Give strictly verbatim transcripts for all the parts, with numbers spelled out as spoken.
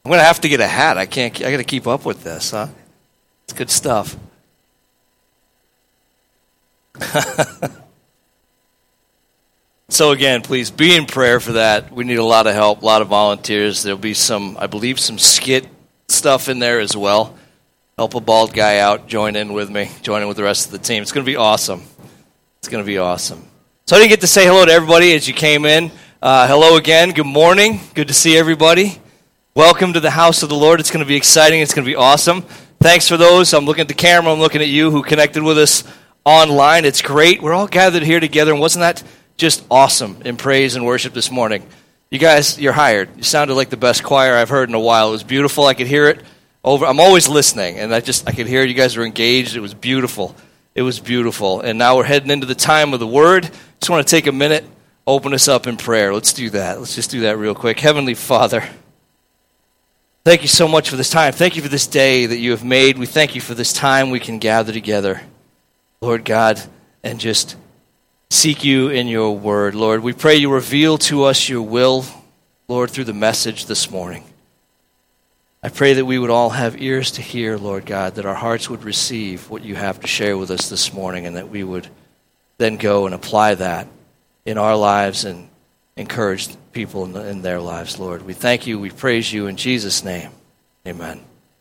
I'm going to have to get a hat. I can't, I got to keep up with this, huh? It's good stuff. So again, please be in prayer for that. We need a lot of help, a lot of volunteers. There'll be some, I believe, some skit stuff in there as well. Help a bald guy out, join in with me, join in with the rest of the team. It's going to be awesome. It's going to be awesome. So I didn't get to say hello to everybody as you came in. Uh, hello again. Good morning. Good to see everybody. Welcome to the house of the Lord. It's going to be exciting. It's going to be awesome. Thanks for those. I'm looking at the camera. I'm looking at you who connected with us online. It's great. We're all gathered here together, and wasn't that just awesome in praise and worship this morning? You guys, you're hired. You sounded like the best choir I've heard in a while. It was beautiful. I could hear it over. I'm always listening, and I just I could hear you guys were engaged. It was beautiful. It was beautiful. And now we're heading into the time of the Word. Just want to take a minute, open us up in prayer. Let's do that. Let's just do that real quick. Heavenly Father, thank you so much for this time. Thank you for this day that you have made. We thank you for this time we can gather together, Lord God, and just seek you in your word. Lord, we pray you reveal to us your will, Lord, through the message this morning. I pray that we would all have ears to hear, Lord God, that our hearts would receive what you have to share with us this morning, and that we would then go and apply that in our lives and encourage people in, the, in their lives, Lord. We thank you. We praise you in Jesus' name. Amen.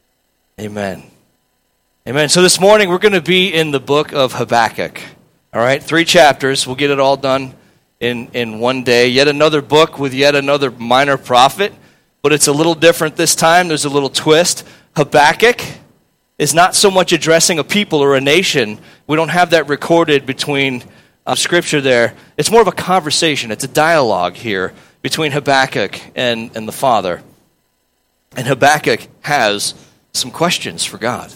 Amen. Amen. So this morning we're going to be in the book of Habakkuk. All right, three chapters. We'll get it all done in, in one day. Yet another book with yet another minor prophet, but it's a little different this time. There's a little twist. Habakkuk is not so much addressing a people or a nation. We don't have that recorded between uh, Scripture there. It's more of a conversation. It's a dialogue here between Habakkuk and, and the Father. And Habakkuk has some questions for God.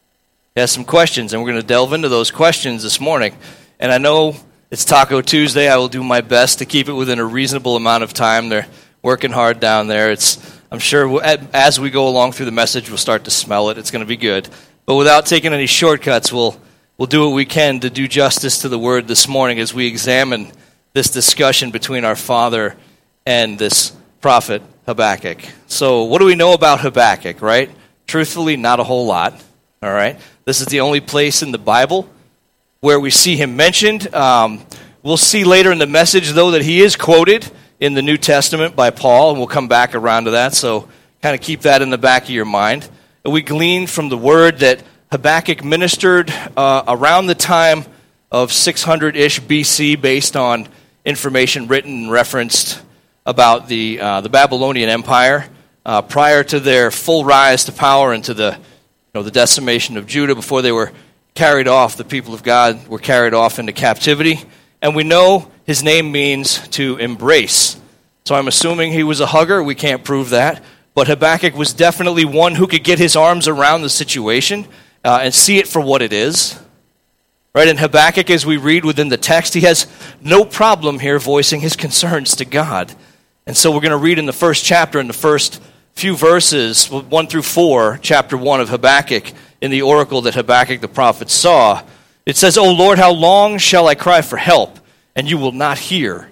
He has some questions, and we're going to delve into those questions this morning. And I know it's Taco Tuesday. I will do my best to keep it within a reasonable amount of time. They're working hard down there. It's I'm sure as we go along through the message, we'll start to smell it. It's going to be good. But without taking any shortcuts, we'll we'll do what we can to do justice to the Word this morning as we examine this discussion between our Father and this prophet Habakkuk. So what do we know about Habakkuk, right? Truthfully, not a whole lot, all right? This is the only place in the Bible where we see him mentioned. Um, we'll see later in the message, though, that he is quoted in the New Testament by Paul, and we'll come back around to that, so kind of keep that in the back of your mind. And we glean from the word that Habakkuk ministered uh, around the time of six hundred-ish B C based on information written and referenced about the uh, the Babylonian Empire uh, prior to their full rise to power and to the you know the decimation of Judah. Before they were carried off, the people of God were carried off into captivity. And we know his name means to embrace. So I'm assuming he was a hugger. We can't prove that. But Habakkuk was definitely one who could get his arms around the situation uh, and see it for what it is. Right? In Habakkuk, as we read within the text, he has no problem here voicing his concerns to God. And so we're going to read in the first chapter, in the first few verses, one through four, chapter one of Habakkuk, in the oracle that Habakkuk the prophet saw. It says, "O Lord, how long shall I cry for help, and you will not hear?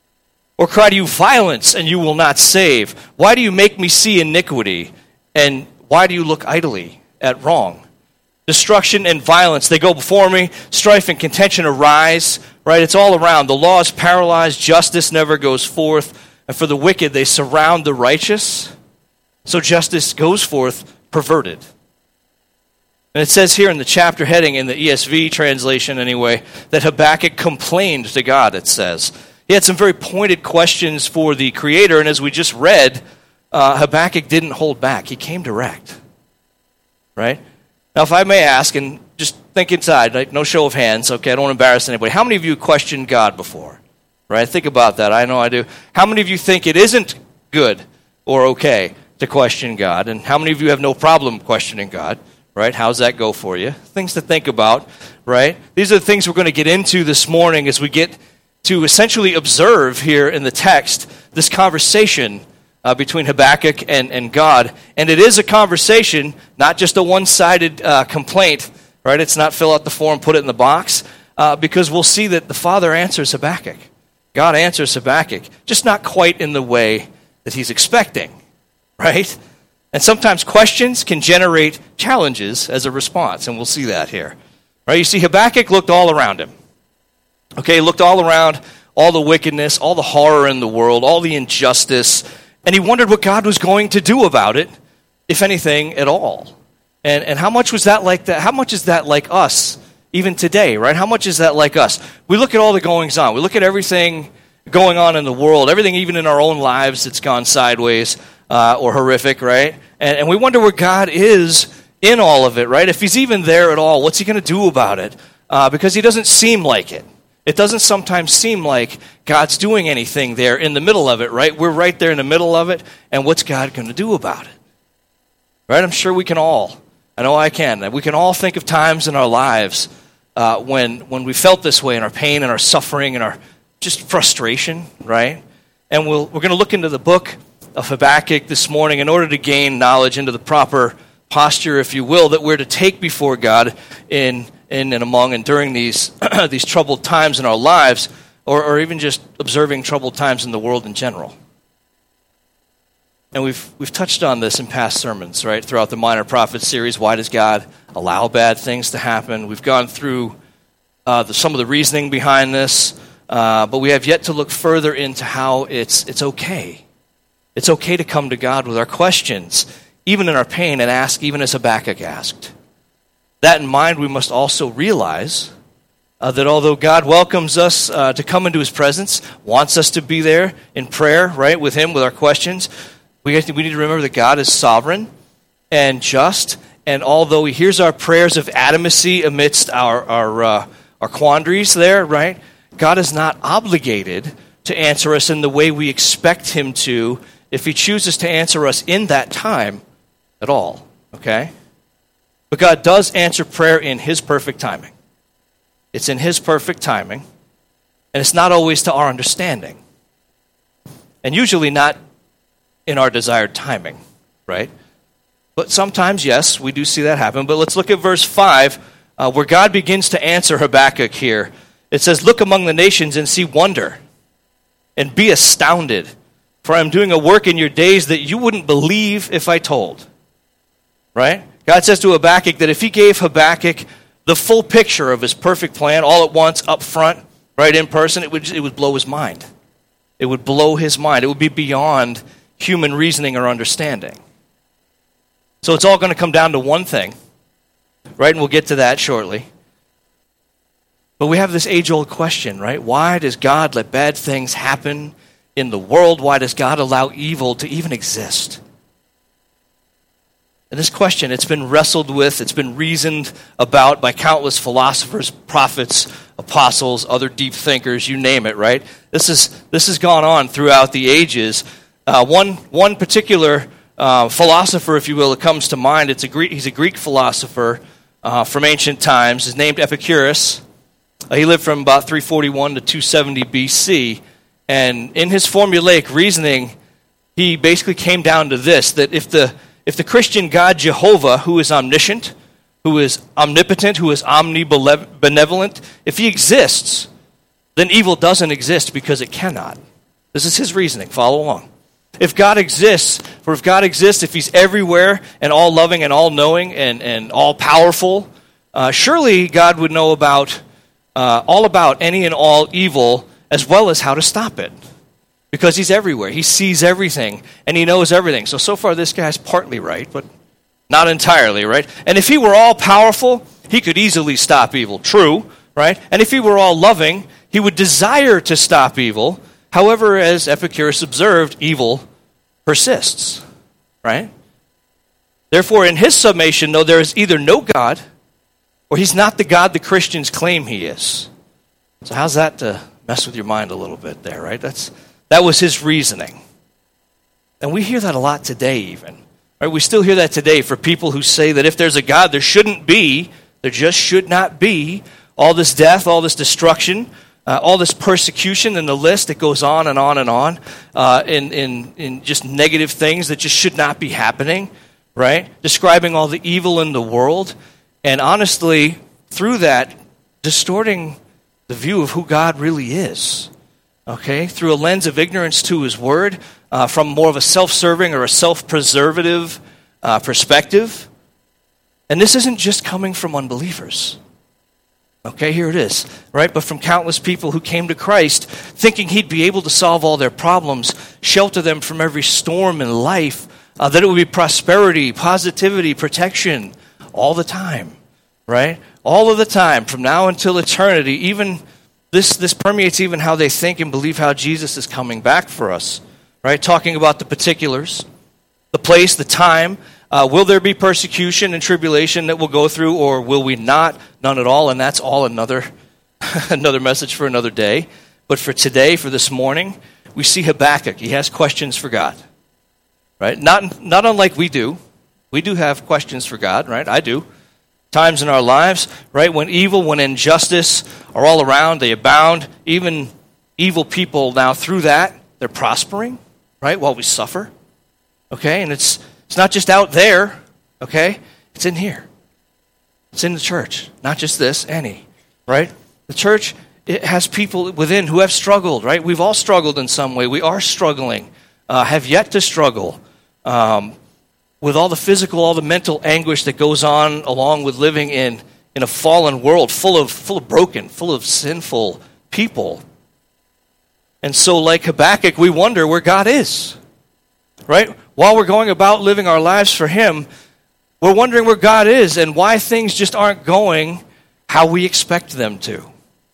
Or cry to you violence, and you will not save? Why do you make me see iniquity, and why do you look idly at wrong? Destruction and violence, they go before me. Strife and contention arise." Right? It's all around. The law is paralyzed. Justice never goes forth. And for the wicked, they surround the righteous. So justice goes forth perverted. And it says here in the chapter heading, in the E S V translation anyway, that Habakkuk complained to God, it says. He had some very pointed questions for the Creator, and as we just read, uh, Habakkuk didn't hold back. He came direct. Right? Now, if I may ask, and just think inside, like no show of hands, okay, I don't want to embarrass anybody. How many of you questioned God before? Right? Think about that. I know I do. How many of you think it isn't good or okay to question God? And how many of you have no problem questioning God? Right? How's that go for you? Things to think about, right? These are the things we're going to get into this morning as we get to essentially observe here in the text this conversation uh, between Habakkuk and, and God. And it is a conversation, not just a one-sided uh, complaint, right? It's not fill out the form, put it in the box, uh, because we'll see that the Father answers Habakkuk. God answers Habakkuk, just not quite in the way that he's expecting, right? And sometimes questions can generate challenges as a response, and we'll see that here. Right? You see, Habakkuk looked all around him. Okay, he looked all around, all the wickedness, all the horror in the world, all the injustice, and he wondered what God was going to do about it, if anything at all. And and how much was that like that? How much is that like us, even today, right? How much is that like us? We look at all the goings on. We look at everything going on in the world, everything even in our own lives that's gone sideways uh, or horrific, right? And, and we wonder where God is in all of it, right? If he's even there at all, what's he going to do about it? Uh, because he doesn't seem like it. It doesn't sometimes seem like God's doing anything there in the middle of it, right? We're right there in the middle of it, and what's God going to do about it? Right? I'm sure we can all, I know I can, we can all think of times in our lives uh, when when we felt this way in our pain and our suffering and our just frustration, right? And we'll, we're going to look into the book of Habakkuk this morning in order to gain knowledge into the proper posture, if you will, that we're to take before God in in and among and during these these troubled times in our lives, or, or even just observing troubled times in the world in general. And we've we've touched on this in past sermons, right, throughout the Minor Prophets series. Why does God allow bad things to happen? We've gone through uh, the, some of the reasoning behind this, uh, but we have yet to look further into how it's it's okay. It's okay to come to God with our questions, even in our pain, and ask, even as Habakkuk asked. That in mind, we must also realize uh, that although God welcomes us uh, to come into his presence, wants us to be there in prayer, right, with him, with our questions, we, have to, we need to remember that God is sovereign and just, and although he hears our prayers of adamacy amidst our, our, uh, our quandaries there, right, God is not obligated to answer us in the way we expect him to if he chooses to answer us in that time at all, okay? But God does answer prayer in his perfect timing. It's in his perfect timing, and it's not always to our understanding. And usually not in our desired timing, right? But sometimes, yes, we do see that happen. But let's look at verse five, uh, where God begins to answer Habakkuk here. It says, "Look among the nations and see wonder, and be astounded, for I am doing a work in your days that you wouldn't believe if I told." Right? God says to Habakkuk that if he gave Habakkuk the full picture of his perfect plan all at once, up front, right, in person, it would, it would blow his mind. It would blow his mind. It would be beyond human reasoning or understanding. So it's all going to come down to one thing, right? And we'll get to that shortly. But we have this age-old question, right? Why does God let bad things happen in the world? Why does God allow evil to even exist? And this question, it's been wrestled with, it's been reasoned about by countless philosophers, prophets, apostles, other deep thinkers, you name it, right? This is this has gone on throughout the ages. Uh, one one particular uh, philosopher, if you will, that comes to mind, it's a Greek, he's a Greek philosopher uh, from ancient times. He's named Epicurus. Uh, he lived from about three forty-one to two seventy B C. And in his formulaic reasoning, he basically came down to this, that if the If the Christian God Jehovah, who is omniscient, who is omnipotent, who is omnibenevolent, if he exists, then evil doesn't exist because it cannot. This is his reasoning. Follow along. If God exists, for if God exists, if he's everywhere and all-loving and all-knowing and, and all-powerful, uh, surely God would know about uh, all about any and all evil as well as how to stop it. Because he's everywhere. He sees everything, and he knows everything. So, so far this guy's partly right, but not entirely, right? And if he were all-powerful, he could easily stop evil. True, right? And if he were all-loving, he would desire to stop evil. However, as Epicurus observed, evil persists, right? Therefore, in his summation, though, there is either no God, or he's not the God the Christians claim he is. So how's that to mess with your mind a little bit there, right? That's... That was his reasoning. And we hear that a lot today even. Right? We still hear that today for people who say that if there's a God, there shouldn't be, there just should not be, all this death, all this destruction, uh, all this persecution, and the list that goes on and on and on, uh, in, in, in just negative things that just should not be happening, right? Describing all the evil in the world, and honestly, through that, distorting the view of who God really is. Okay, through a lens of ignorance to his word, uh, from more of a self-serving or a self-preservative uh, perspective. And this isn't just coming from unbelievers. Okay, here it is, right? But from countless people who came to Christ thinking he'd be able to solve all their problems, shelter them from every storm in life, uh, that it would be prosperity, positivity, protection all the time, right? All of the time, from now until eternity. Even this, this permeates even how they think and believe how Jesus is coming back for us, right? Talking about the particulars, the place, the time. Uh, will there be persecution and tribulation that we'll go through, or will we not? None at all, and that's all another another message for another day. But for today, for this morning, we see Habakkuk. He has questions for God, right? Not, not unlike we do. We do have questions for God, right? I do. Times in our lives, right, when evil, when injustice are all around, they abound. Even evil people now, through that, they're prospering, right, while we suffer. Okay, and it's It's not just out there, okay? It's in here. It's in the church. Not just this, any, right? The church, it has people within who have struggled, right? We've all struggled in some way. We are struggling, uh, have yet to struggle um, with all the physical, all the mental anguish that goes on along with living in, in a fallen world full of, full of broken, full of sinful people. And so like Habakkuk, we wonder where God is, right? While we're going about living our lives for him, we're wondering where God is and why things just aren't going how we expect them to.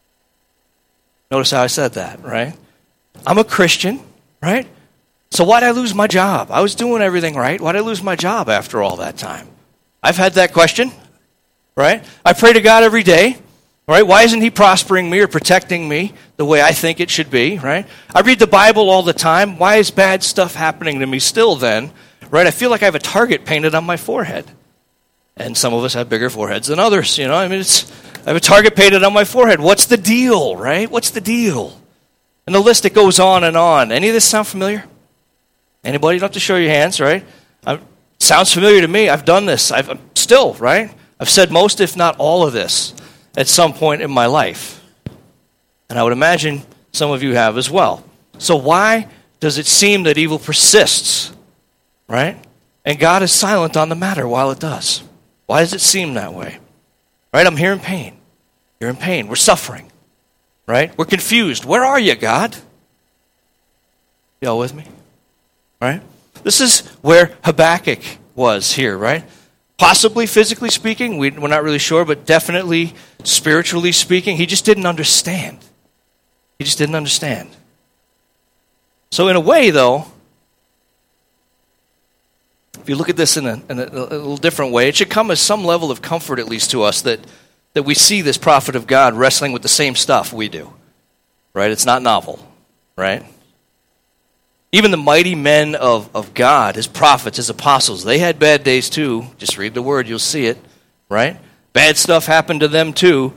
Notice how I said that, right? I'm a Christian, right? So why did I lose my job? I was doing everything right. Why did I lose my job after all that time? I've had that question, right? I pray to God every day, right? Why isn't he prospering me or protecting me the way I think it should be, right? I read the Bible all the time. Why is bad stuff happening to me still then, right? I feel like I have a target painted on my forehead. And some of us have bigger foreheads than others, you know? I mean, it's I have a target painted on my forehead. What's the deal, right? What's the deal? And the list, it goes on and on. Any of this sound familiar? Anybody? You don't have to show your hands, right? I'm, sounds familiar to me. I've done this. I've I'm still, right? I've said most, if not all of this at some point in my life. And I would imagine some of you have as well. So why does it seem that evil persists, right? And God is silent on the matter while it does. Why does it seem that way? Right? I'm here in pain. You're in pain. We're suffering. Right? We're confused. Where are you, God? Y'all with me? Right? This is where Habakkuk was here, right? Possibly physically speaking, we, we're not really sure, but definitely spiritually speaking, he just didn't understand. He just didn't understand. So in a way, though, if you look at this in a, in a, a little different way, it should come as some level of comfort, at least to us, that, that we see this prophet of God wrestling with the same stuff we do. Right? It's not novel. Right? Even the mighty men of, of God, his prophets, his apostles, they had bad days too. Just read the word, you'll see it. Right? Bad stuff happened to them too.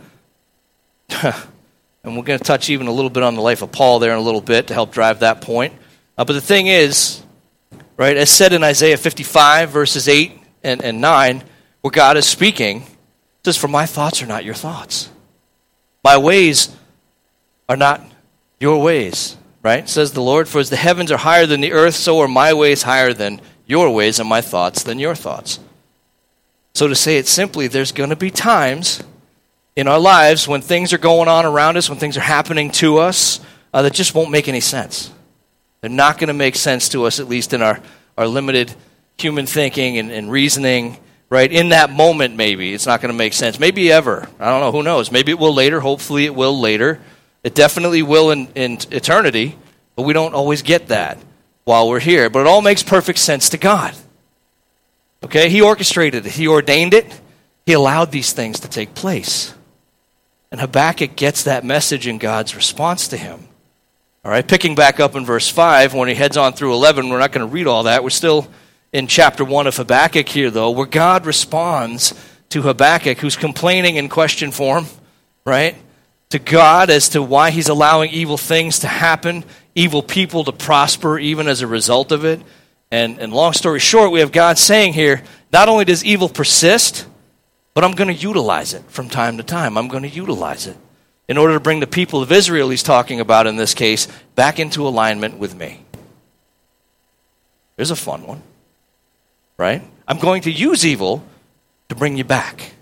And we're going to touch even a little bit on the life of Paul there in a little bit to help drive that point. Uh, but the thing is, right, as said in Isaiah fifty-five, verses eight and, and nine, where God is speaking, it says, "For my thoughts are not your thoughts. My ways are not your ways." Right? Says the Lord, "For as the heavens are higher than the earth, so are my ways higher than your ways, and my thoughts than your thoughts." So to say it simply, there's going to be times in our lives when things are going on around us, when things are happening to us, uh, that just won't make any sense. They're not going to make sense to us, at least in our, our limited human thinking and, and reasoning, right? In that moment, maybe, it's not going to make sense. Maybe ever. I don't know. Who knows? Maybe it will later. Hopefully it will later. It definitely will in, in eternity, but we don't always get that while we're here. But it all makes perfect sense to God. Okay? He orchestrated it. He ordained it. He allowed these things to take place. And Habakkuk gets that message in God's response to him. All right, picking back up in verse five, when he heads on through eleven, we're not going to read all that. We're still in chapter one of Habakkuk here, though, where God responds to Habakkuk, who's complaining in question form, right, to God as to why he's allowing evil things to happen, evil people to prosper even as a result of it. And, and long story short, we have God saying here, not only does evil persist, but I'm going to utilize it from time to time. I'm going to utilize it in order to bring the people of Israel, he's talking about in this case, back into alignment with me. There's a fun one. right? I'm going to use evil to bring you back.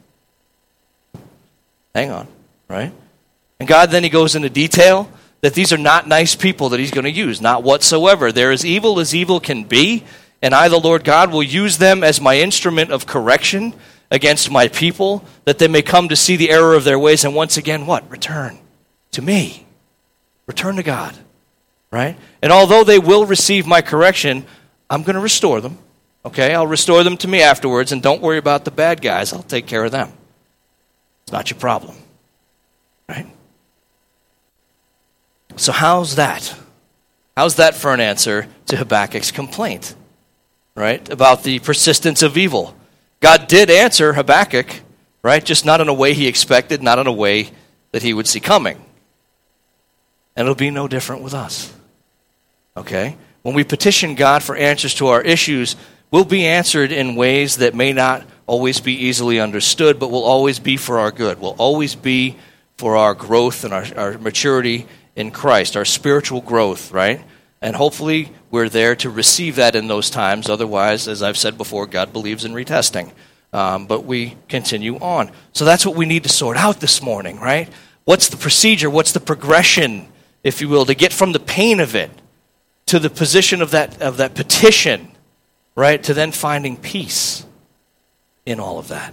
Hang on, right? And God then he goes into detail that these are not nice people that he's going to use, not whatsoever. They're as evil as evil can be, and I, the Lord God, will use them as my instrument of correction against my people, that they may come to see the error of their ways, and once again, what? Return to me. Return to God, right? And although they will receive my correction, I'm going to restore them, okay? I'll restore them to me afterwards, and don't worry about the bad guys. I'll take care of them. It's not your problem, right? So how's that? How's that for an answer to Habakkuk's complaint, right, about the persistence of evil? God did answer Habakkuk, right, just not in a way he expected, not in a way that he would see coming. And it'll be no different with us, okay? When we petition God for answers to our issues, we'll be answered in ways that may not always be easily understood, but will always be for our good, will always be for our growth and our, our maturity in Christ, our spiritual growth, right? And hopefully we're there to receive that in those times. Otherwise, as I've said before, God believes in retesting. Um, but we continue on. So that's what we need to sort out this morning, right? What's the procedure? What's the progression, if you will, to get from the pain of it to the position of that of that petition, right? To then finding peace in all of that.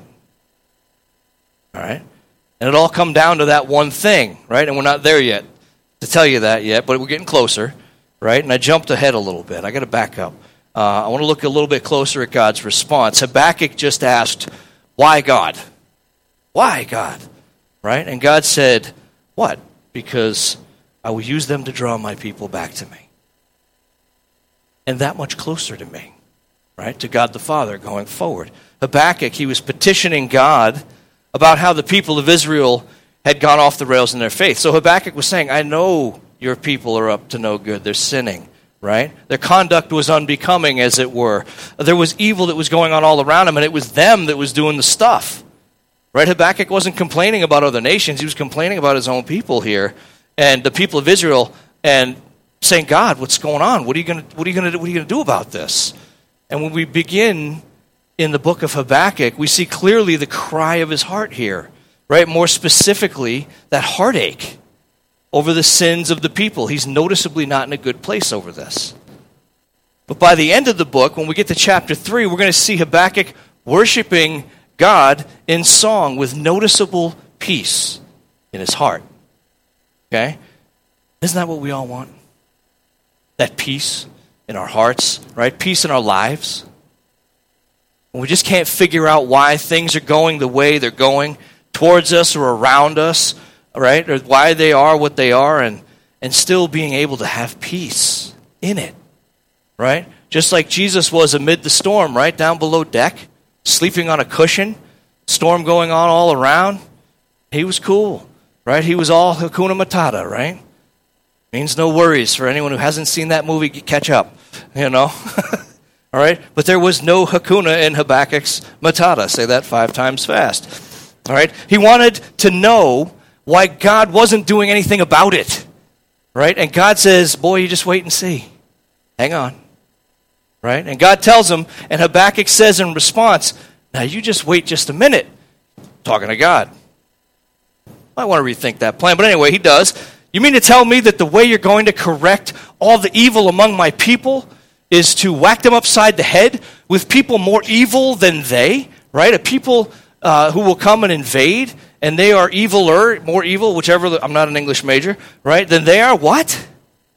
All right? And it all come down to that one thing, right? And we're not there yet to tell you that yet, but we're getting closer, right? And I jumped ahead a little bit. I got to back up. Uh, I want to look a little bit closer at God's response. Habakkuk just asked, why God? Why God? Right? And God said, what? Because I will use them to draw my people back to me. And that much closer to me, right? To God the Father going forward. Habakkuk, he was petitioning God about how the people of Israel had gone off the rails in their faith. So Habakkuk was saying, I know your people are up to no good. They're sinning, right? Their conduct was unbecoming, as it were. There was evil that was going on all around them, and it was them that was doing the stuff, right? Habakkuk wasn't complaining about other nations. He was complaining about his own people here, and the people of Israel, and saying, God, what's going on? What are you going to, what are you going to do? What are you going to do about this? And when we begin in the book of Habakkuk, we see clearly the cry of his heart here, right? More specifically, that heartache over the sins of the people. He's noticeably not in a good place over this. But by the end of the book, when we get to chapter three, we're going to see Habakkuk worshiping God in song with noticeable peace in his heart. Okay? Isn't that what we all want? That peace in our hearts, right? Peace in our lives. When we just can't figure out why things are going the way they're going towards us or around us, right? Or why they are what they are, and, and still being able to have peace in it, right? Just like Jesus was amid the storm, right? Down below deck, sleeping on a cushion, storm going on all around. He was cool, right? He was all Hakuna Matata, right? Means no worries for anyone who hasn't seen that movie, catch up, you know? All right? But there was no Hakuna in Habakkuk's Matata. Say that five times fast. All right? He wanted to know why God wasn't doing anything about it. Right? And God says, boy, you just wait and see. Hang on. Right? And God tells him, and Habakkuk says in response, now you just wait just a minute. Talking to God. I want to rethink that plan. But anyway, he does. You mean to tell me that the way you're going to correct all the evil among my people is to whack them upside the head with people more evil than they? Right? A people uh, who will come and invade, and they are eviler, more evil, whichever, I'm not an English major, right? Than they are what?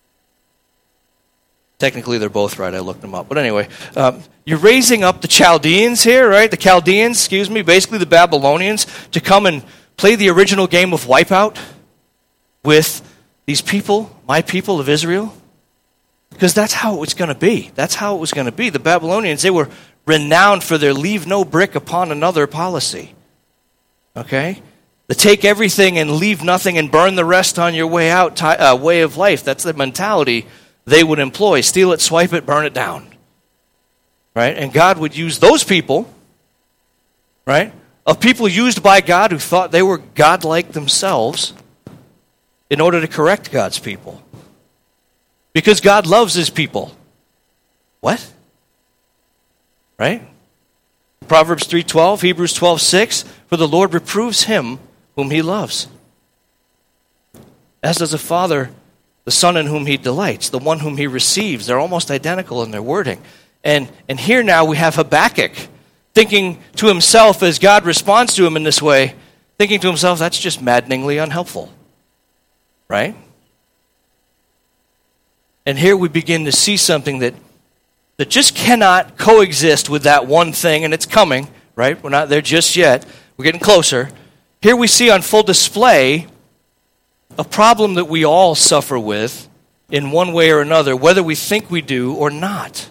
Technically, they're both right. I looked them up. But anyway, um, you're raising up the Chaldeans here, right? The Chaldeans, excuse me, basically the Babylonians, to come and play the original game of Wipeout with these people, my people of Israel. Because that's how it was going to be. That's how it was going to be. The Babylonians, they were renowned for their leave no brick upon another policy. Okay? The take everything and leave nothing and burn the rest on your way out t- uh, way of life. That's the mentality they would employ. Steal it, swipe it, burn it down. Right? And God would use those people, right, of people used by God who thought they were godlike themselves in order to correct God's people. Because God loves his people. What? Right? Proverbs three twelve, Hebrews twelve six, for the Lord reproves him whom he loves, as does a father the son in whom he delights, the one whom he receives. They're almost identical in their wording. And, and here now we have Habakkuk thinking to himself, as God responds to him in this way, thinking to himself, that's just maddeningly unhelpful. Right? And here we begin to see something that, that just cannot coexist with that one thing, and it's coming, right? We're not there just yet. We're getting closer. Here we see on full display a problem that we all suffer with in one way or another, whether we think we do or not.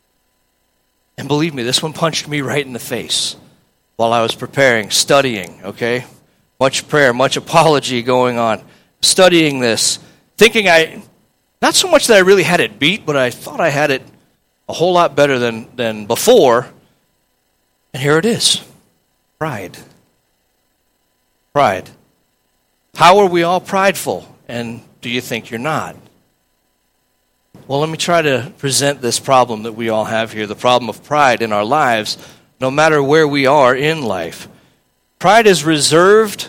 And believe me, this one punched me right in the face while I was preparing, studying, okay? Much prayer, much apology going on. Studying this, thinking I, not so much that I really had it beat, but I thought I had it a whole lot better than, than before. And here it is. Pride. Pride. How are we all prideful? And do you think you're not? Well, let me try to present this problem that we all have here, the problem of pride in our lives, no matter where we are in life. Pride is reserved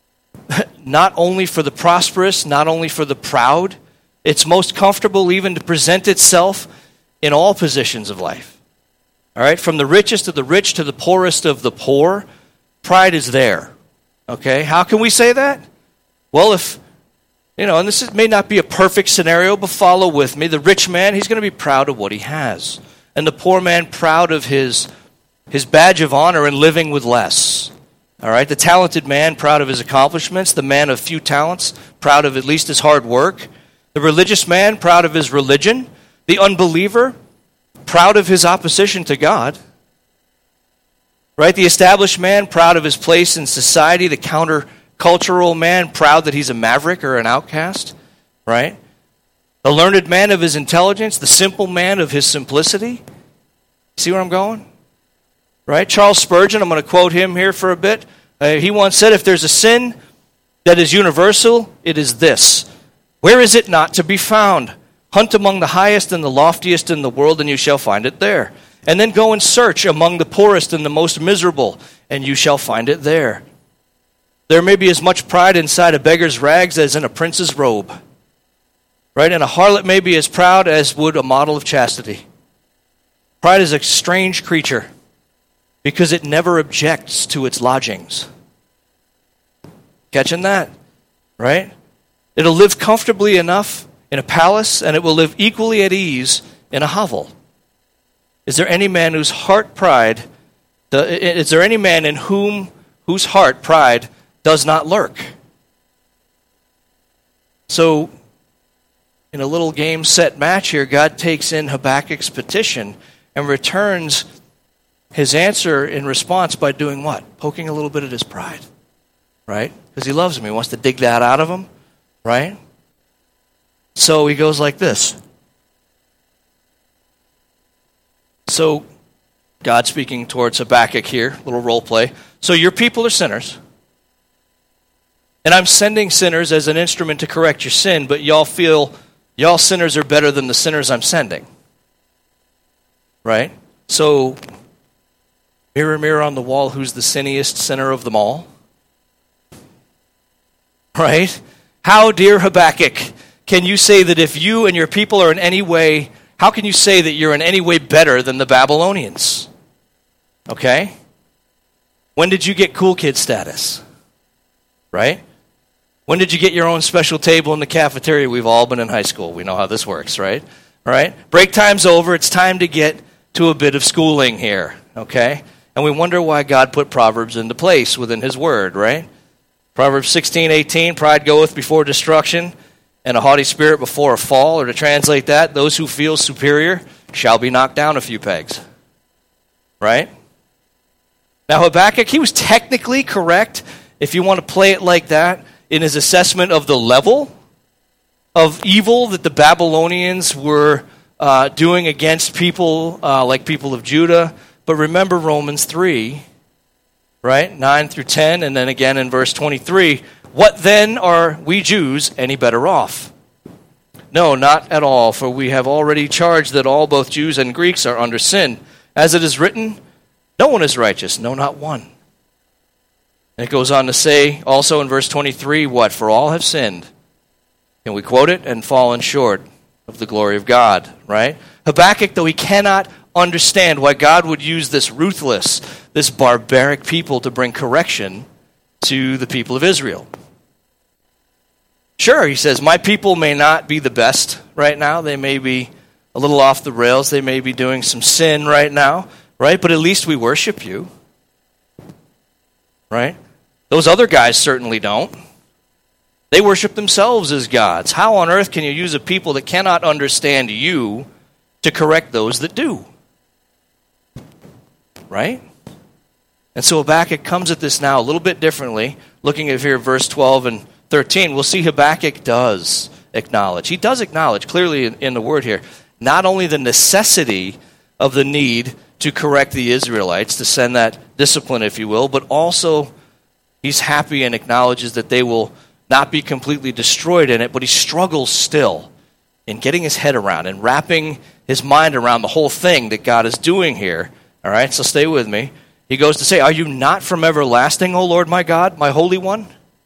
not only for the prosperous, not only for the proud. It's most comfortable even to present itself in all positions of life. All right, from the richest of the rich to the poorest of the poor, pride is there. Okay, how can we say that? Well, if, you know, and this is, may not be a perfect scenario, but follow with me. The rich man, he's going to be proud of what he has. And the poor man, proud of his, his badge of honor in living with less. All right, the talented man, proud of his accomplishments. The man of few talents, proud of at least his hard work. The religious man, proud of his religion. The unbeliever, proud of his opposition to God. Right, the established man, proud of his place in society. The counter-cultural man, proud that he's a maverick or an outcast. Right? The learned man of his intelligence. The simple man of his simplicity. See where I'm going? Right? Charles Spurgeon, I'm going to quote him here for a bit. Uh, he once said, if there's a sin that is universal, it is this. Where is it not to be found? Hunt among the highest and the loftiest in the world, and you shall find it there. And then go and search among the poorest and the most miserable, and you shall find it there. There may be as much pride inside a beggar's rags as in a prince's robe. Right? And a harlot may be as proud as would a model of chastity. Pride is a strange creature, because it never objects to its lodgings. Catching that? Right? It'll live comfortably enough in a palace, and it will live equally at ease in a hovel. Is there any man whose heart pride, is there any man in whom, whose heart pride does not lurk? So, in a little game set match here, God takes in Habakkuk's petition and returns his answer in response by doing what? Poking a little bit at his pride, right? Because he loves him. He wants to dig that out of him, right? So he goes like this. So God speaking towards Habakkuk here, little role play. So your people are sinners, and I'm sending sinners as an instrument to correct your sin, but y'all feel y'all sinners are better than the sinners I'm sending, right? So mirror, mirror on the wall, who's the sinniest sinner of them all? Right? How, dear Habakkuk, can you say that if you and your people are in any way, how can you say that you're in any way better than the Babylonians? Okay? When did you get cool kid status? Right? When did you get your own special table in the cafeteria? We've all been in high school. We know how this works, right? All right? Break time's over. It's time to get to a bit of schooling here, okay? And we wonder why God put Proverbs into place within his word, right? Proverbs sixteen eighteen, pride goeth before destruction, and a haughty spirit before a fall. Or to translate that, those who feel superior shall be knocked down a few pegs. Right? Now Habakkuk, he was technically correct, if you want to play it like that, in his assessment of the level of evil that the Babylonians were uh, doing against people uh, like people of Judah. But remember Romans three, right? nine through ten, and then again in verse twenty-three. What then are we Jews any better off? No, not at all, for we have already charged that all, both Jews and Greeks, are under sin. As it is written, No one is righteous, no, not one. And it goes on to say also in verse twenty-three, what? For all have sinned. Can we quote it? And fallen short of the glory of God, right? Habakkuk, though he cannot understand why God would use this ruthless, this barbaric people to bring correction to the people of Israel. Sure, he says, my people may not be the best right now. They may be a little off the rails. They may be doing some sin right now, right? But at least we worship you, right? Those other guys certainly don't. They worship themselves as gods. How on earth can you use a people that cannot understand you to correct those that do? Right? And so Habakkuk comes at this now a little bit differently. Looking at here verse twelve and thirteen, we'll see Habakkuk does acknowledge. He does acknowledge clearly in, in the word here, not only the necessity of the need to correct the Israelites, to send that discipline, if you will, but also he's happy and acknowledges that they will not be completely destroyed in it, but he struggles still in getting his head around and wrapping his mind around the whole thing that God is doing here. All right, so stay with me. He goes to say, are you not from everlasting, O Lord my God, my Holy One?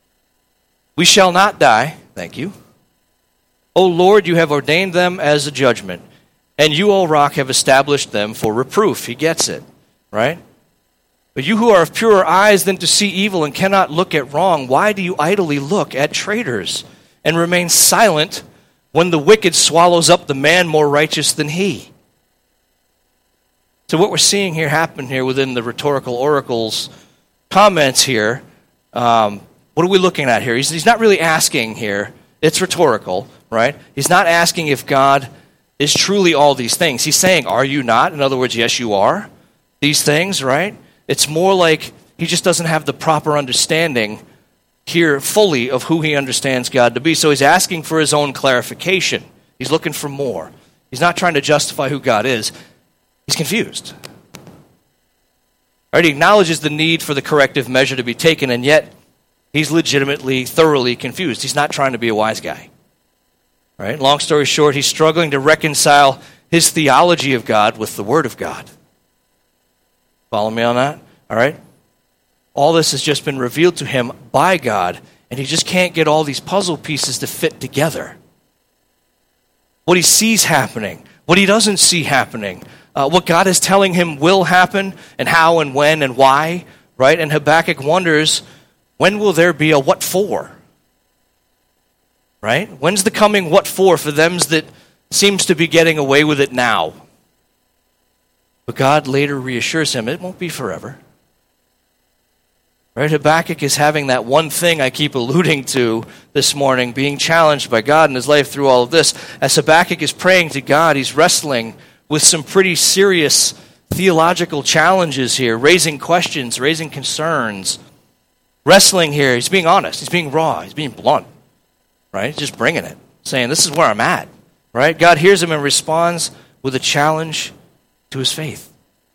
We shall not die. Thank you. O Lord, you have ordained them as a judgment, and you, O Rock, have established them for reproof. He gets it, right? But you who are of purer eyes than to see evil and cannot look at wrong, why do you idly look at traitors and remain silent when the wicked swallows up the man more righteous than he? So what we're seeing here happen here within the rhetorical oracle's comments here, um, what are we looking at here? He's, he's not really asking here. It's rhetorical, right? He's not asking if God is truly all these things. He's saying, are you not? In other words, yes, you are. These things, right? It's more like he just doesn't have the proper understanding here fully of who he understands God to be. So he's asking for his own clarification. He's looking for more. He's not trying to justify who God is. He's confused. Right? He acknowledges the need for the corrective measure to be taken, and yet he's legitimately, thoroughly confused. He's not trying to be a wise guy. Right? Long story short, he's struggling to reconcile his theology of God with the Word of God. Follow me on that? All right? All this has just been revealed to him by God, and he just can't get all these puzzle pieces to fit together. What he sees happening, what he doesn't see happening, uh, what God is telling him will happen, and how and when and why, right? And Habakkuk wonders, when will there be a what for? Right? When's the coming what for for them that seems to be getting away with it now? But God later reassures him, it won't be forever. Right? Habakkuk is having that one thing I keep alluding to this morning, being challenged by God in his life through all of this. As Habakkuk is praying to God, he's wrestling with some pretty serious theological challenges here, raising questions, raising concerns. Wrestling here, he's being honest, he's being raw, he's being blunt. Right? He's just bringing it, saying, this is where I'm at. Right? God hears him and responds with a challenge to his faith.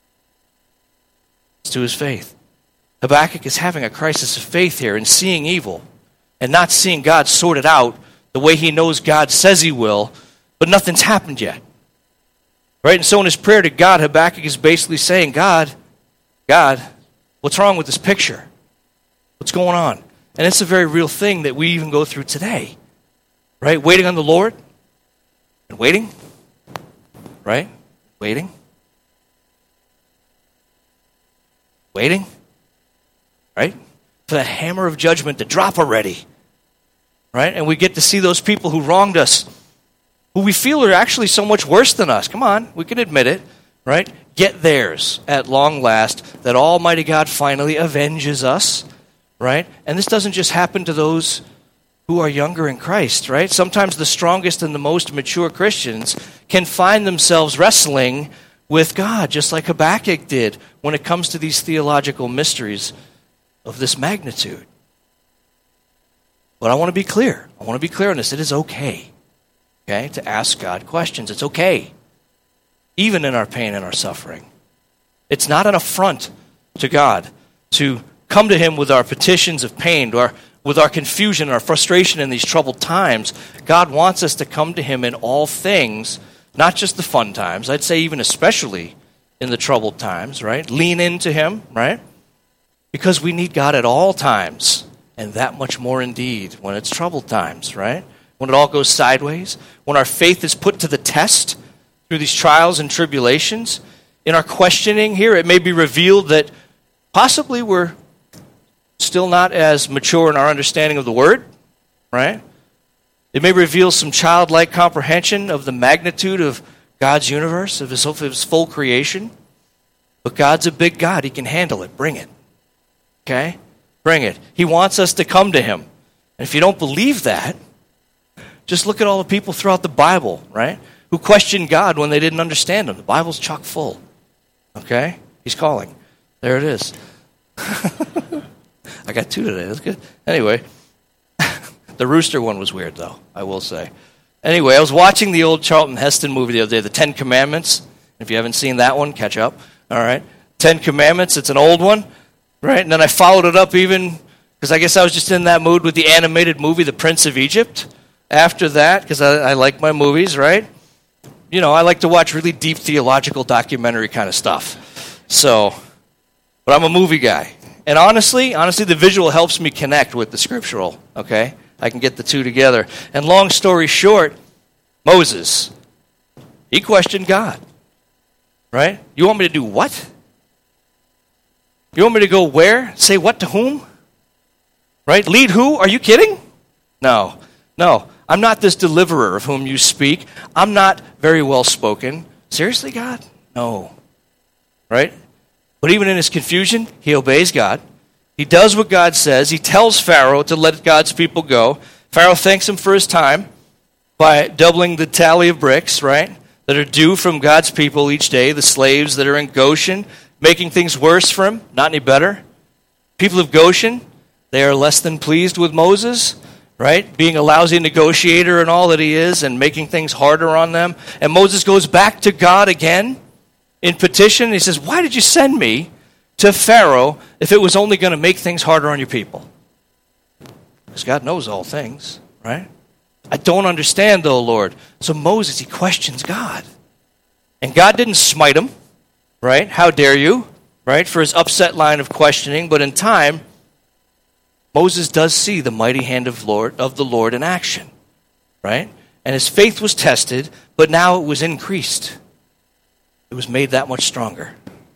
It's to his faith. Habakkuk is having a crisis of faith here and seeing evil and not seeing God sort it out the way he knows God says he will, but nothing's happened yet. Right? And so in his prayer to God, Habakkuk is basically saying, God, God, what's wrong with this picture? What's going on? And it's a very real thing that we even go through today. Right? Waiting on the Lord and waiting. Right? Waiting. Waiting. Right? For that hammer of judgment to drop already. Right? And we get to see those people who wronged us, who we feel are actually so much worse than us. Come on, we can admit it. Right? Get theirs at long last, that Almighty God finally avenges us. Right? And this doesn't just happen to those who are younger in Christ, right? Sometimes the strongest and the most mature Christians can find themselves wrestling with God, just like Habakkuk did when it comes to these theological mysteries of this magnitude. But I want to be clear. I want to be clear on this. It is okay, okay, to ask God questions. It's okay, even in our pain and our suffering. It's not an affront to God to come to him with our petitions of pain, to our with our confusion, our frustration in these troubled times. God wants us to come to him in all things, not just the fun times. I'd say even especially in the troubled times, right? Lean into him, right? Because we need God at all times, and that much more indeed when it's troubled times, right? When it all goes sideways, when our faith is put to the test through these trials and tribulations. In our questioning here, it may be revealed that possibly we're still not as mature in our understanding of the Word, right? It may reveal some childlike comprehension of the magnitude of God's universe, of his, of his full creation. But God's a big God. He can handle it. Bring it. Okay? Bring it. He wants us to come to him. And if you don't believe that, just look at all the people throughout the Bible, right, who questioned God when they didn't understand him. The Bible's chock full. Okay? He's calling. There it is. I got two today. That's good. Anyway, the rooster one was weird, though, I will say. Anyway, I was watching the old Charlton Heston movie the other day, The Ten Commandments. If you haven't seen that one, catch up. All right? Ten Commandments, it's an old one, right? And then I followed it up even, because I guess I was just in that mood with the animated movie, The Prince of Egypt. After that, because I, I like my movies, right? You know, I like to watch really deep theological documentary kind of stuff. So, but I'm a movie guy. And honestly, honestly, the visual helps me connect with the scriptural, okay? I can get the two together. And long story short, Moses, he questioned God, right? You want me to do what? You want me to go where? Say what to whom? Right? Lead who? Are you kidding? No, no. I'm not this deliverer of whom you speak. I'm not very well spoken. Seriously, God? No. Right? But even in his confusion, he obeys God. He does what God says. He tells Pharaoh to let God's people go. Pharaoh thanks him for his time by doubling the tally of bricks, right, that are due from God's people each day, the slaves that are in Goshen, making things worse for him, not any better. People of Goshen, they are less than pleased with Moses, right, being a lousy negotiator and all that he is and making things harder on them. And Moses goes back to God again in petition. He says, why did you send me to Pharaoh if it was only going to make things harder on your people? Because God knows all things, right? I don't understand, though, Lord. So Moses, he questions God. And God didn't smite him, right? How dare you, right? For his upset line of questioning. But in time, Moses does see the mighty hand of Lord of the Lord in action, right? And his faith was tested, but now it was increased. It was made that much stronger.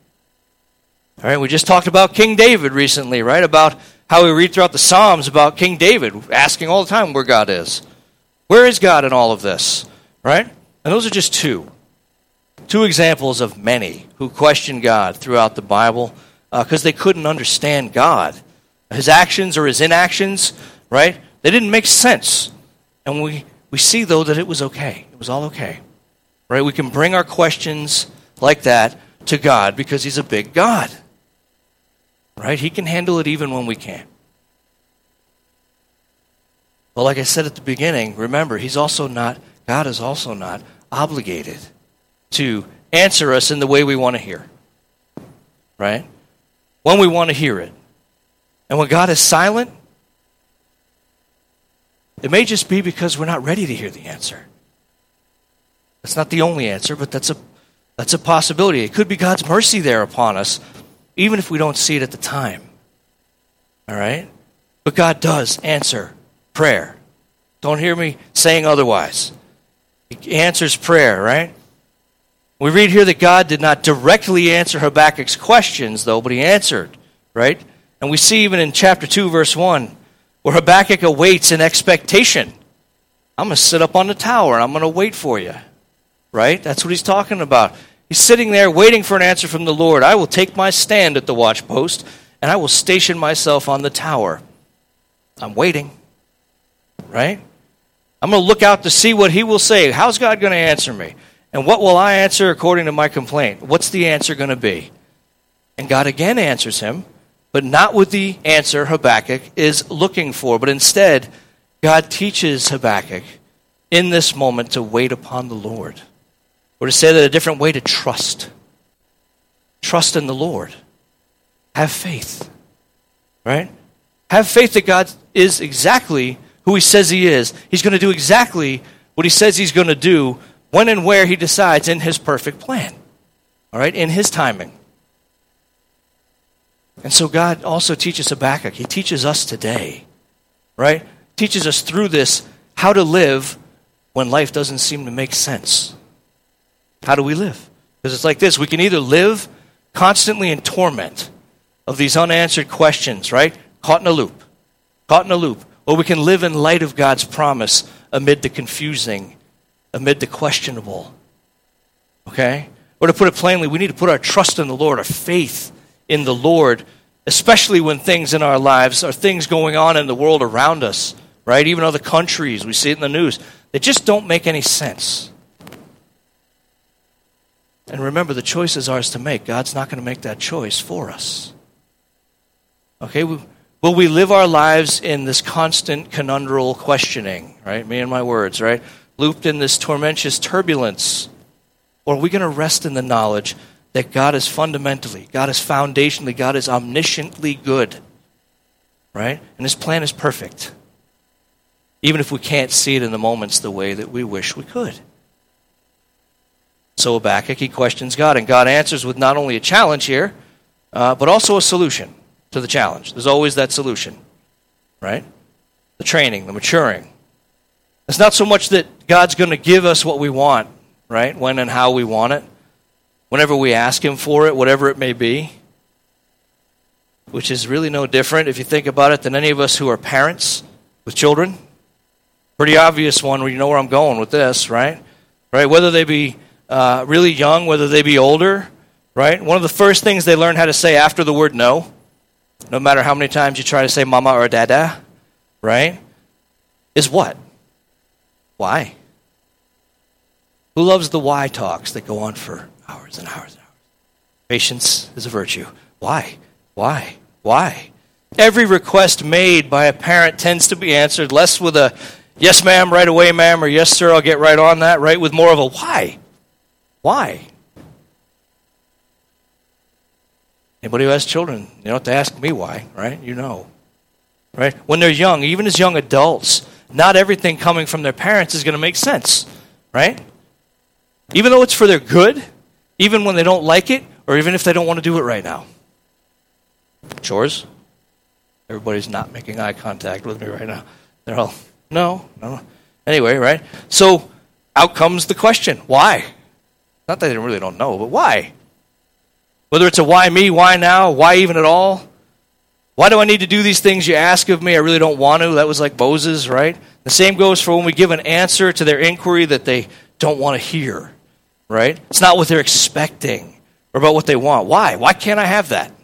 All right, we just talked about King David recently, right? About how we read throughout the Psalms about King David, asking all the time where God is. Where is God in all of this, right? And those are just two. Two examples of many who questioned God throughout the Bible because uh, they couldn't understand God. His actions or his inactions, right? They didn't make sense. And we, we see, though, that it was okay. It was all okay, right? We can bring our questions like that to God because he's a big God. Right? He can handle it even when we can't. Well, like I said at the beginning, remember, he's also not, God is also not obligated to answer us in the way we want to hear. Right? When we want to hear it. And when God is silent, it may just be because we're not ready to hear the answer. That's not the only answer, but that's a that's a possibility. It could be God's mercy there upon us, even if we don't see it at the time. All right? But God does answer prayer. Don't hear me saying otherwise. He answers prayer, right? We read here that God did not directly answer Habakkuk's questions, though, but he answered, right? And we see even in chapter two, verse one, where Habakkuk awaits in expectation. I'm going to sit up on the tower and I'm going to wait for you, right? That's what he's talking about. He's sitting there waiting for an answer from the Lord. I will take my stand at the watchpost, and I will station myself on the tower. I'm waiting, right? I'm going to look out to see what he will say. How's God going to answer me? And what will I answer according to my complaint? What's the answer going to be? And God again answers him, but not with the answer Habakkuk is looking for. But instead, God teaches Habakkuk in this moment to wait upon the Lord. Or to say that a different way, to trust. Trust in the Lord. Have faith. Right? Have faith that God is exactly who he says he is. He's going to do exactly what he says he's going to do when and where he decides in his perfect plan. all right, in his timing. And so God also teaches Habakkuk. He teaches us today, right? Teaches us through this how to live when life doesn't seem to make sense. How do we live? Because it's like this. We can either live constantly in torment of these unanswered questions, right? Caught in a loop. Caught in a loop. Or we can live in light of God's promise amid the confusing, amid the questionable. Okay? Or to put it plainly, we need to put our trust in the Lord, our faith in the Lord, especially when things in our lives are things going on in the world around us, right? Even other countries, we see it in the news. They just don't make any sense. And remember, the choice is ours to make. God's not going to make that choice for us. Okay? Will we live our lives in this constant conundral questioning, right? Me and my words, right? Looped in this tormentous turbulence. Or are we going to rest in the knowledge that God is fundamentally, God is foundationally, God is omnisciently good, right? And his plan is perfect, even if we can't see it in the moments the way that we wish we could. So Habakkuk, he questions God, and God answers with not only a challenge here, uh, but also a solution to the challenge. There's always that solution, right? The training, the maturing. It's not so much that God's going to give us what we want, right? When and how we want it. Whenever we ask him for it, whatever it may be, which is really no different, if you think about it, than any of us who are parents with children. Pretty obvious one, you know where I'm going with this, right? Right? Whether they be uh, really young, whether they be older, right? One of the first things they learn how to say after the word no, no matter how many times you try to say mama or dada, right, is what? Why? Who loves the why talks that go on for hours and hours and hours? Patience is a virtue. Why? Why? Why? Every request made by a parent tends to be answered less with a yes ma'am, right away ma'am, or yes sir, I'll get right on that, right? With more of a why? Why? Anybody who has children, you don't have to ask me why, right? You know. Right? When they're young, even as young adults, not everything coming from their parents is going to make sense, right? Even though it's for their good, even when they don't like it, or even if they don't want to do it right now. Chores? Everybody's not making eye contact with me right now. They're all, no, no. Anyway, right? So out comes the question, why? Not that they really don't know, but why? Whether it's a why me, why now, why even at all? Why do I need to do these things you ask of me? I really don't want to. That was like Moses, right? The same goes for when we give an answer to their inquiry that they don't want to hear, right? It's not what they're expecting or about what they want. Why? Why can't I have that?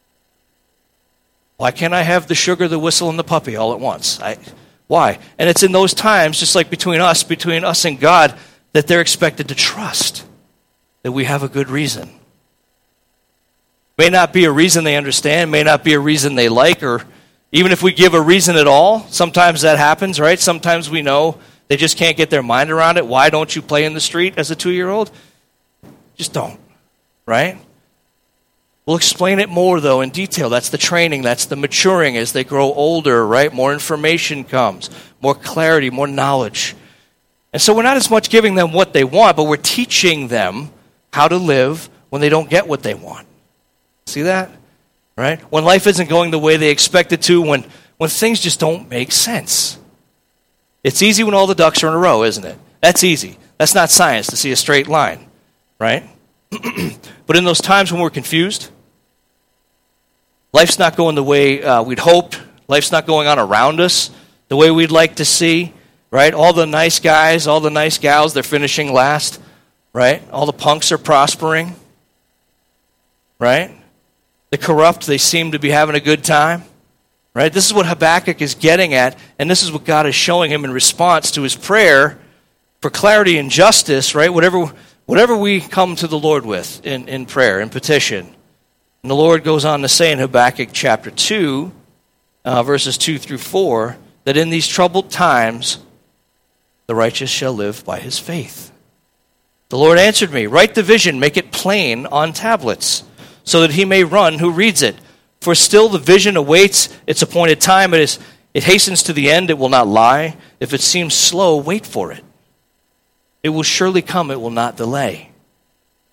Why can't I have the sugar, the whistle, and the puppy all at once? I, why? And it's in those times, just like between us, between us and God, that they're expected to trust that we have a good reason. May not be a reason they understand, may not be a reason they like, or even if we give a reason at all, sometimes that happens, right? Sometimes we know they just can't get their mind around it. Why don't you play in the street as a two-year-old? Just don't, right? We'll explain it more, though, in detail. That's the training. That's the maturing as they grow older, right? More information comes, more clarity, more knowledge. And so we're not as much giving them what they want, but we're teaching them how to live when they don't get what they want. See that? Right? When life isn't going the way they expect it to, when, when things just don't make sense. It's easy when all the ducks are in a row, isn't it? That's easy. That's not science to see a straight line, right? But in those times when we're confused, life's not going the way uh, we'd hoped, life's not going on around us the way we'd like to see, right? All the nice guys, all the nice gals, they're finishing last, right? All the punks are prospering, right? The corrupt, they seem to be having a good time, right? This is what Habakkuk is getting at, and this is what God is showing him in response to his prayer for clarity and justice, right? Whatever whatever we come to the Lord with in, in prayer, in petition. And the Lord goes on to say in Habakkuk chapter two, uh, verses two through four, that in these troubled times, the righteous shall live by his faith. The Lord answered me, write the vision, make it plain on tablets, so that he may run who reads it. For still the vision awaits its appointed time. It is, it hastens to the end, it will not lie. If it seems slow, wait for it. It will surely come, it will not delay.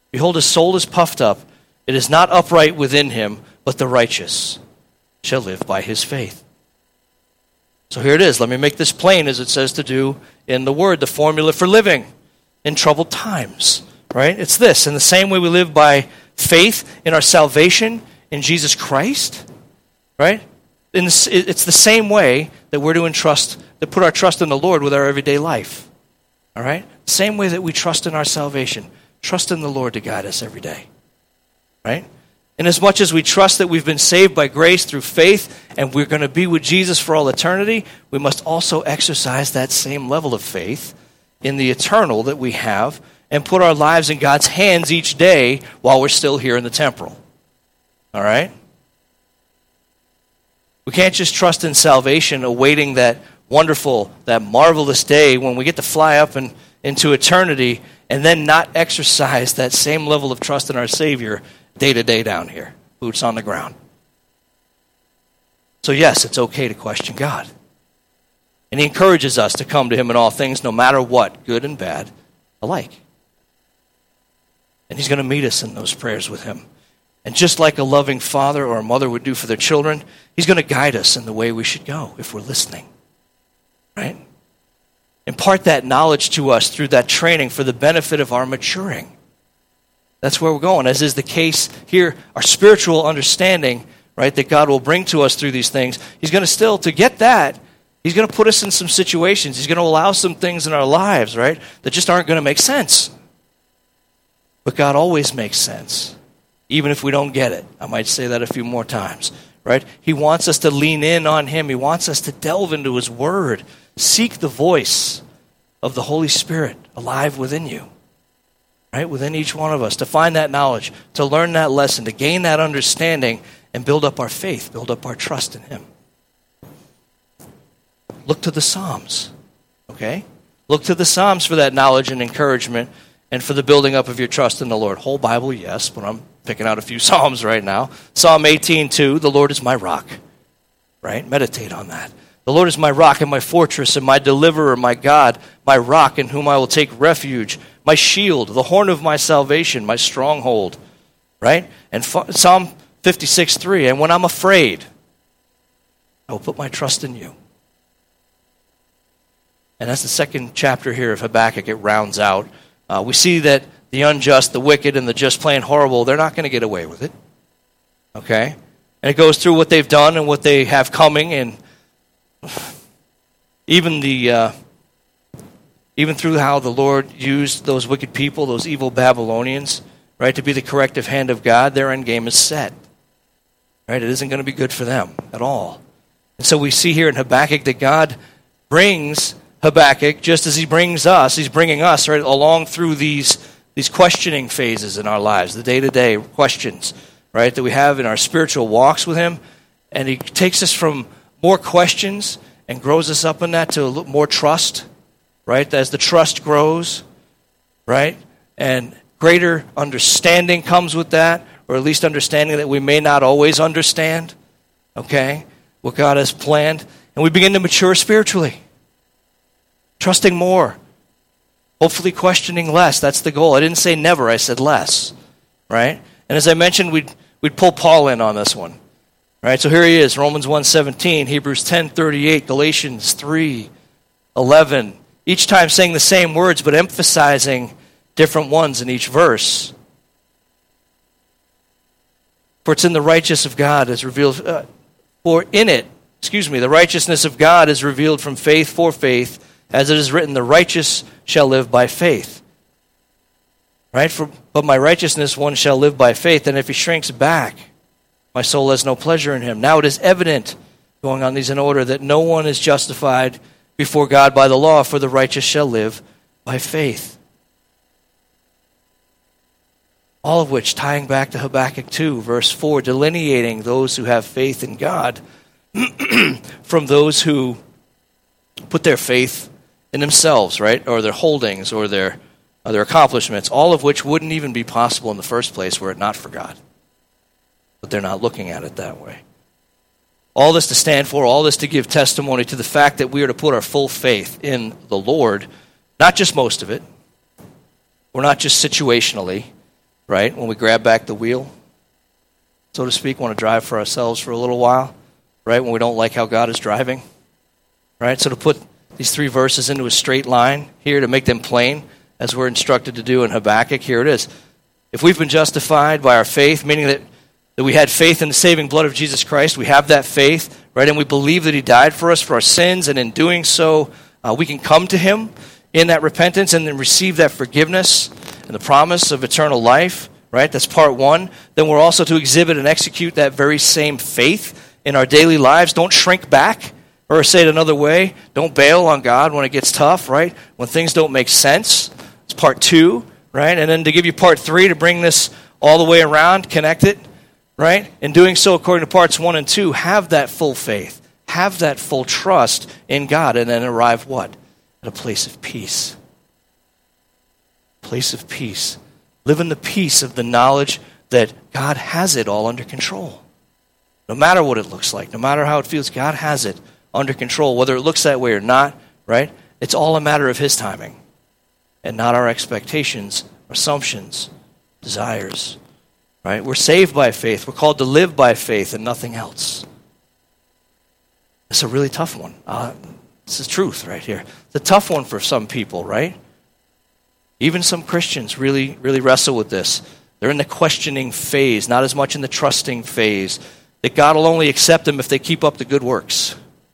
Behold, his soul is puffed up. It is not upright within him, but the righteous shall live by his faith. So here it is. Let me make this plain as it says to do in the Word, the formula for living in troubled times, right? It's this. In the same way we live by faith in our salvation in Jesus Christ, right? In this, it's the same way that we're to entrust, to put our trust in the Lord with our everyday life, all right? Same way that we trust in our salvation. Trust in the Lord to guide us every day, right? And as much as we trust that we've been saved by grace through faith and we're going to be with Jesus for all eternity, we must also exercise that same level of faith in the eternal that we have and put our lives in God's hands each day while we're still here in the temporal. All right? We can't just trust in salvation awaiting that wonderful, that marvelous day when we get to fly up and into eternity and then not exercise that same level of trust in our Savior day to day down here, boots on the ground. So yes, it's okay to question God. And he encourages us to come to him in all things, no matter what, good and bad, alike. And he's going to meet us in those prayers with him. And just like a loving father or a mother would do for their children, he's going to guide us in the way we should go if we're listening. Right? Impart that knowledge to us through that training for the benefit of our maturing. That's where we're going, as is the case here, our spiritual understanding, right, that God will bring to us through these things. He's going to still, to get that, he's going to put us in some situations. He's going to allow some things in our lives, right, that just aren't going to make sense. But God always makes sense, even if we don't get it. I might say that a few more times, right? He wants us to lean in on him. He wants us to delve into his word. Seek the voice of the Holy Spirit alive within you. Right, within each one of us, to find that knowledge, to learn that lesson, to gain that understanding, and build up our faith, build up our trust in him. Look to the Psalms, okay? Look to the Psalms for that knowledge and encouragement and for the building up of your trust in the Lord. Whole Bible, yes, but I'm picking out a few Psalms right now. Psalm eighteen two, the Lord is my rock, right? Meditate on that. The Lord is my rock and my fortress and my deliverer, my God, my rock in whom I will take refuge, my shield, the horn of my salvation, my stronghold, right? And Psalm fifty-six three, and when I'm afraid, I will put my trust in you. And that's the second chapter here of Habakkuk. It rounds out. Uh, we see that the unjust, the wicked, and the just plain horrible, they're not going to get away with it. Okay? And it goes through what they've done and what they have coming, and even the uh, even through how the Lord used those wicked people, those evil Babylonians, right, to be the corrective hand of God. Their end game is set. Right? It isn't going to be good for them at all. And so we see here in Habakkuk that God brings Habakkuk, just as he brings us, he's bringing us right along through these, these questioning phases in our lives, the day-to-day questions, right, that we have in our spiritual walks with him. And he takes us from more questions and grows us up in that to a little more trust, right? As the trust grows, right? And greater understanding comes with that, or at least understanding that we may not always understand, okay, what God has planned. And we begin to mature spiritually, trusting more, hopefully questioning less. That's the goal. I didn't say never, I said less, right? And as I mentioned, we'd, we'd pull Paul in on this one. Right, so here he is, Romans one seventeen, Hebrews ten thirty-eight, Galatians three eleven. Each time saying the same words, but emphasizing different ones in each verse. For it's in the righteousness of God is revealed, uh, for in it, excuse me, the righteousness of God is revealed from faith for faith, as it is written, the righteous shall live by faith. Right, for, but my righteousness one shall live by faith, and if he shrinks back, my soul has no pleasure in him. Now it is evident, going on these in order, that no one is justified before God by the law, for the righteous shall live by faith. All of which tying back to Habakkuk two, verse four, delineating those who have faith in God from those who put their faith in themselves, right? Or their holdings or their, or their accomplishments, all of which wouldn't even be possible in the first place were it not for God. But they're not looking at it that way. All this to stand for, all this to give testimony to the fact that we are to put our full faith in the Lord, not just most of it, or not just situationally, right? When we grab back the wheel, so to speak, want to drive for ourselves for a little while, right? When we don't like how God is driving, right? So to put these three verses into a straight line here to make them plain, as we're instructed to do in Habakkuk, here it is. If we've been justified by our faith, meaning that, that we had faith in the saving blood of Jesus Christ, we have that faith, right? And we believe that he died for us for our sins, and in doing so, uh, we can come to him in that repentance and then receive that forgiveness and the promise of eternal life, right? That's part one. Then we're also to exhibit and execute that very same faith in our daily lives. Don't shrink back, or say it another way, don't bail on God when it gets tough, right? When things don't make sense. It's part two, right? And then to give you part three, to bring this all the way around, connect it, right? In doing so, according to parts one and two, have that full faith, have that full trust in God, and then arrive what? At a place of peace. Place of peace. Live in the peace of the knowledge that God has it all under control. No matter what it looks like, no matter how it feels, God has it under control. Whether it looks that way or not, right? It's all a matter of his timing and not our expectations, assumptions, desires, right? We're saved by faith. We're called to live by faith and nothing else. It's a really tough one. Uh, this is truth right here. It's a tough one for some people, right? Even some Christians really, really wrestle with this. They're in the questioning phase, not as much in the trusting phase, that God will only accept them if they keep up the good works.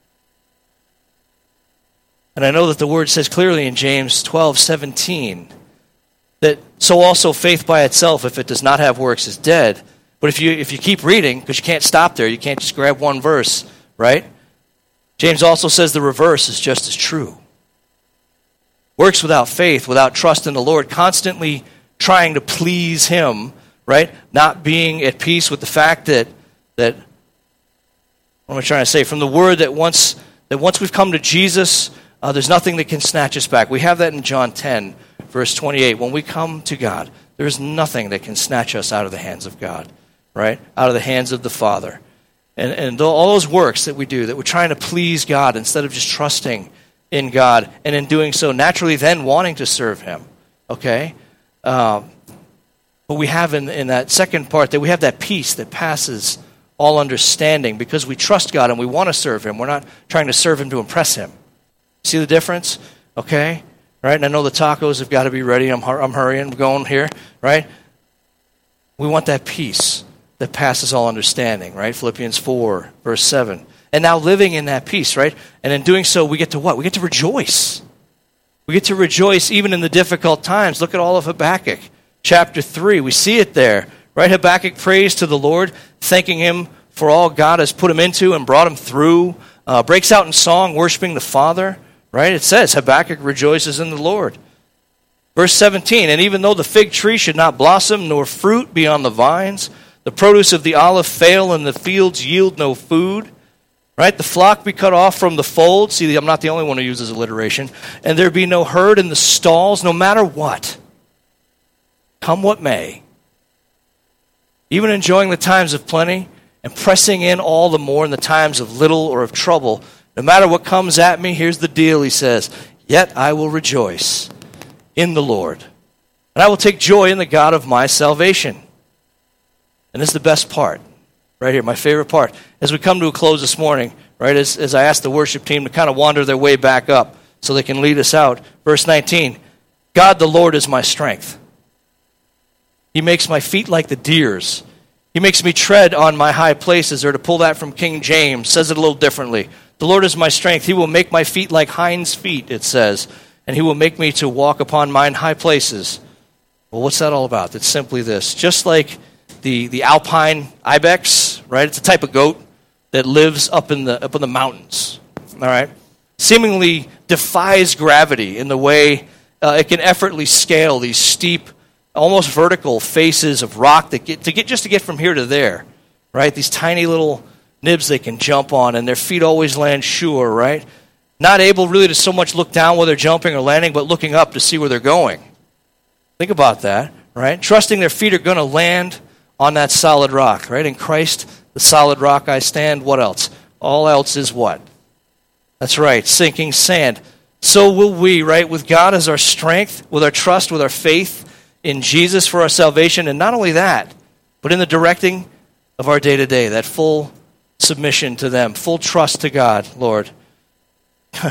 And I know that the word says clearly in James twelve seventeen that so also faith by itself, if it does not have works, is dead. But if you if you keep reading, because you can't stop there, you can't just grab one verse, right? James also says the reverse is just as true. Works without faith, without trust in the Lord, constantly trying to please him, right? Not being at peace with the fact that, that what am I trying to say? From the word that once that once we've come to Jesus, uh, there's nothing that can snatch us back. We have that in John ten, verse twenty-eight. When we come to God, there's nothing that can snatch us out of the hands of God, right? Out of the hands of the Father. And, and all those works that we do, that we're trying to please God instead of just trusting in God, and in doing so, naturally then wanting to serve him, okay? Um, but we have in, in that second part that we have that peace that passes all understanding because we trust God and we want to serve him. We're not trying to serve him to impress him. See the difference? Okay? Right? And I know the tacos have got to be ready. I'm, I'm hurrying. I'm going here, right? We want that peace that passes all understanding, right? Philippians four, verse seven. And now living in that peace, right? And in doing so, we get to what? We get to rejoice. We get to rejoice even in the difficult times. Look at all of Habakkuk. Chapter three, we see it there, right? Habakkuk prays to the Lord, thanking him for all God has put him into and brought him through. Uh, breaks out in song, worshiping the Father, right? It says, Habakkuk rejoices in the Lord. Verse seventeen, and even though the fig tree should not blossom, nor fruit be on the vines, the produce of the olive fail, and the fields yield no food, right? The flock be cut off from the fold. See, I'm not the only one who uses alliteration. And there be no herd in the stalls, no matter what. Come what may. Even enjoying the times of plenty and pressing in all the more in the times of little or of trouble. No matter what comes at me, here's the deal, he says. Yet I will rejoice in the Lord. And I will take joy in the God of my salvation. And this is the best part. Right here, my favorite part. As we come to a close this morning, right, as, as I ask the worship team to kind of wander their way back up so they can lead us out. Verse nineteen, God the Lord is my strength. He makes my feet like the deer's. He makes me tread on my high places, or to pull that from King James, says it a little differently. The Lord is my strength. He will make my feet like hinds' feet, it says, and he will make me to walk upon mine high places. Well, what's that all about? It's simply this. Just like the, the alpine ibex, right? It's a type of goat that lives up in the up in the mountains, all right? Seemingly defies gravity in the way uh, it can effortlessly scale these steep, almost vertical faces of rock that get to get just to get from here to there, right? These tiny little nibs they can jump on, and their feet always land sure, right? Not able really to so much look down while they're jumping or landing, but looking up to see where they're going. Think about that, right? Trusting their feet are going to land on that solid rock, right? In Christ, the solid rock I stand. What else? All else is what? That's right, sinking sand. So will we, right? With God as our strength, with our trust, with our faith in Jesus for our salvation, and not only that, but in the directing of our day-to-day, that full submission to them, full trust to God, Lord. In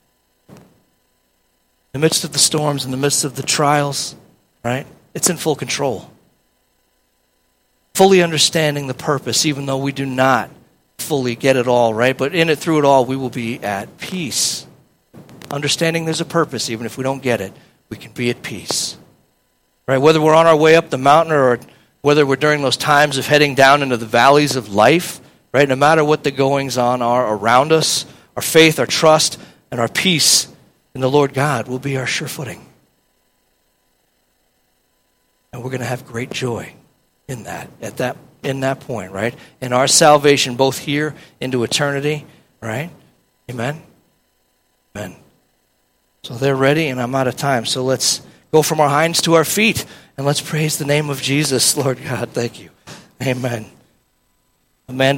the midst of the storms, in the midst of the trials, right? It's in full control. Fully understanding the purpose, even though we do not fully get it all, right? But in it, through it all, we will be at peace. Understanding there's a purpose, even if we don't get it, we can be at peace. Right? Whether we're on our way up the mountain or whether we're during those times of heading down into the valleys of life, right? No matter what the goings on are around us, our faith, our trust, and our peace in the Lord God will be our sure footing. And we're going to have great joy in that, at that, in that point, right? In our salvation, both here into eternity, right? Amen? Amen. So they're ready, and I'm out of time. So let's go from our hinds to our feet, and let's praise the name of Jesus. Lord God, thank you. Amen. Amanda.